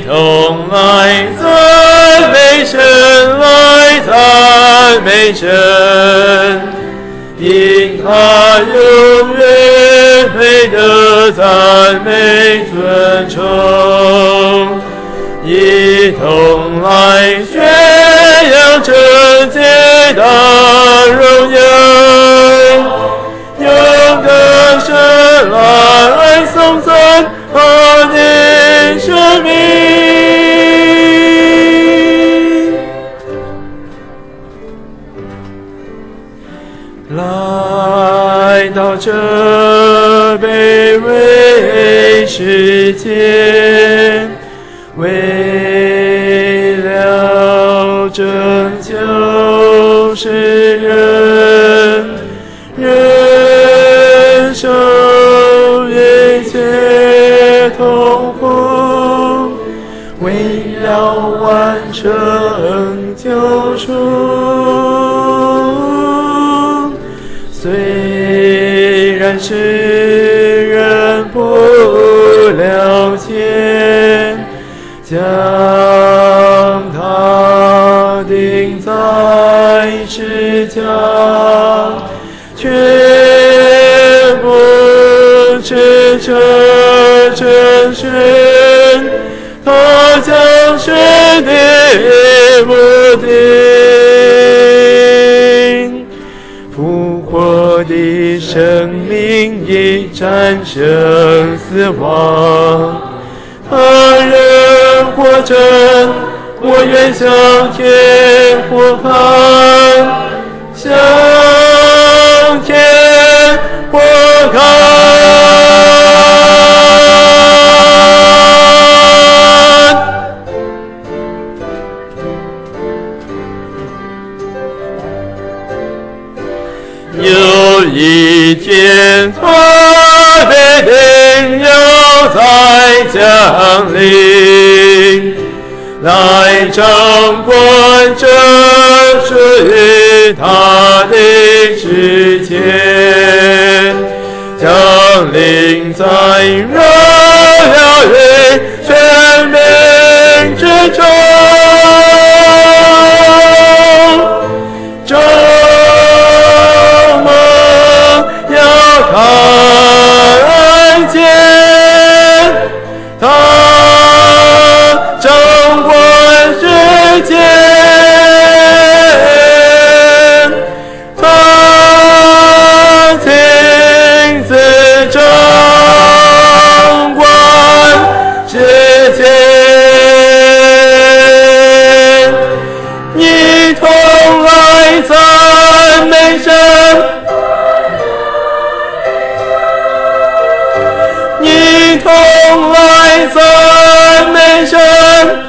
同来赞美神，来赞美神，因他永远配得赞美尊崇。一同来宣扬圣洁的荣耀，用歌声来颂赞他的生命。来到这卑微世界，为了拯救世人，忍受一切痛苦，为了完成救赎。虽然世人不了解，将他钉在石架，却不知这真实他将神的目的。复活的生命已战胜死亡，他仍活着，我愿向天呼喊，向天呼喊。有一天特别定要再降临，来掌管这属于他的世界，降临在荣耀与权柄之中。看见他掌管世界，他亲自掌管世界，一同来赞美神。一同来赞美神，